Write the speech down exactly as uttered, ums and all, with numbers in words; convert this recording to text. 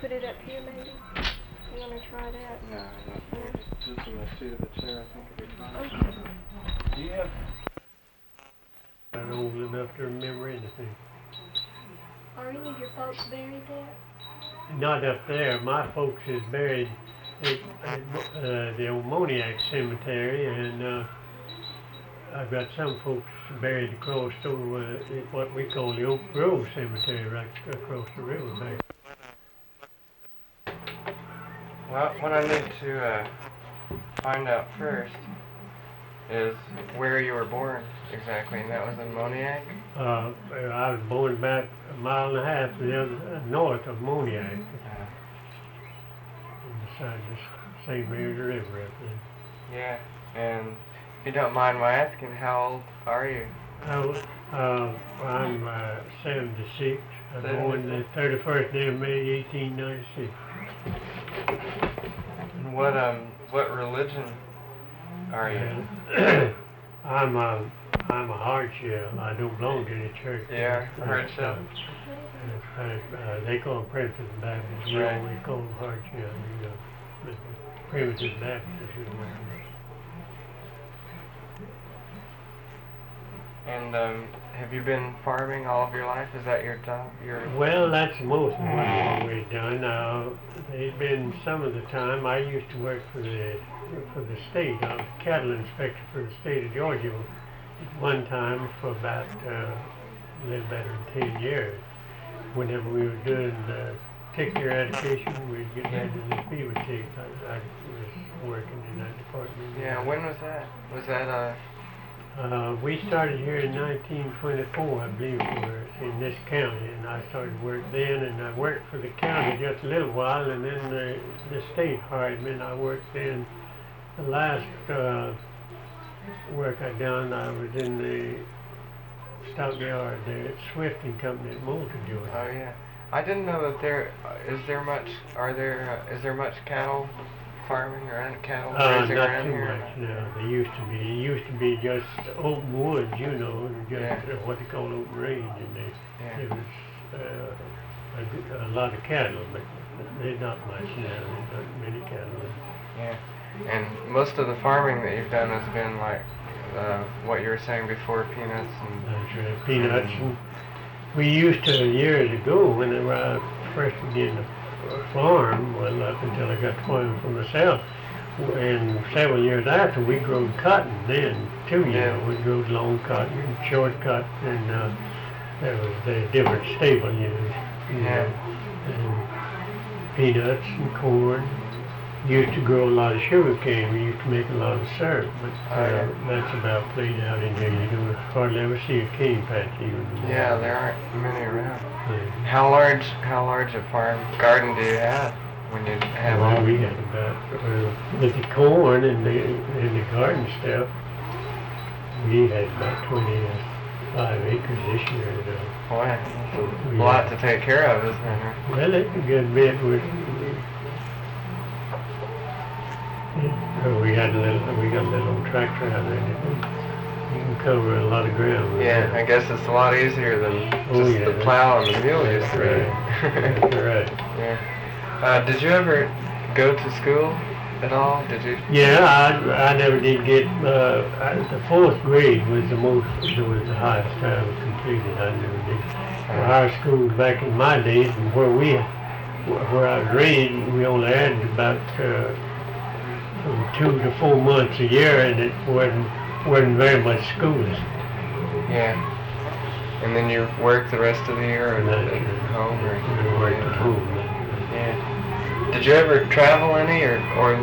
put it up here maybe? You want to try that? No, no. Just in the seat of the chair, I think it'll be fine. Okay. Do you have... I'm old enough to remember anything. Are any of your folks buried there? Not up there. My folks is buried at, at uh, the old Moniac Cemetery, and uh, I've got some folks buried across over uh, at what we call the Oak Grove Cemetery, right across the river there. Well, what I need to uh, find out first is where you were born exactly, and that was in Moniac? Uh, I was born about a mile and a half the other, uh, north of Moniac, Uh, beside the Saint Mary's River up there. yeah, and if you don't mind my asking, how old are you? I was, uh, I'm uh, seventy-six. I was born the thirty-first day of May, eighteen ninety-six. And what um what religion are you? And I'm a I'm a hardshell. I don't belong to the church. Yeah, hardshell. Uh, uh, they call them primitive Baptists. We Right. always call them hardshell. You know, but primitive Baptists. You know. And um, have you been farming all of your life? Is that your job? Your Well, that's most of what I've always done. Uh, there's been some of the time I used to work for the for the state. I was a cattle inspector for the state of Georgia at one time for about uh, a little better than ten years. Whenever we were doing the tick eradication, we'd get rid of the fever tick. I, I was working in that department. yeah. When was that? Was that uh? Uh, we started here in nineteen twenty-four, I believe, for, in this county, and I started work then, and I worked for the county just a little while, and then the, the state hired me, and I worked then. The last uh, work I done, I was in the stockyard there at Swift and Company at Moulton, Georgia. Oh yeah. I didn't know that there is there much. Are there uh, is there much cattle farming or any cattle Uh, raising not around too here? much, no. They used to be. It used to be just open woods, you know, and just Yeah. uh, what they call open range, and they, Yeah. there was uh, a, good- a lot of cattle, but there's not much now. There's not many cattle. Yeah. And most of the farming that you've done has been like uh, what you were saying before, peanuts and. That's right, peanuts. And we used to years ago when I was first began to farm, well, up until I got to farming for myself. And several years after, we grew cotton then, too, you Yeah. know. We grew long cotton and short cotton, and uh, there was the different staple, you know. you Yeah. know, And peanuts and corn. Used to grow a lot of sugar cane. We used to make a lot of syrup, but uh, Oh, yeah. that's about played out in here. You don't hardly ever see a cane patch even. Yeah, there aren't many around. Yeah. How large? How large a farm garden do you have when you have Well, all? we had about, uh, with the corn and the, and the garden stuff, we had about twenty-five acres this year. Uh, Boy, that's a lot to take care of, isn't it? well, it's a good bit. We, we, we had a little, we got a little tractor out there. You can cover a lot of ground. with Yeah, that. I guess it's a lot easier than Oh, just yeah, the that's- plow and the mule used That's to right. be. That's right. Yeah. Uh, did you ever go to school at all? Did you? Yeah, I, I never did get, uh, I, the fourth grade was the most, was the highest I ever completed. I never did. For our schools back in my days, and where we, where I was raised, we only had about, uh, from two to four months a year, and it wasn't, wasn't very much schooling. Yeah. And then you work the rest of the year at, And at then home, or? we worked at home. Yeah. Did you ever travel any, or or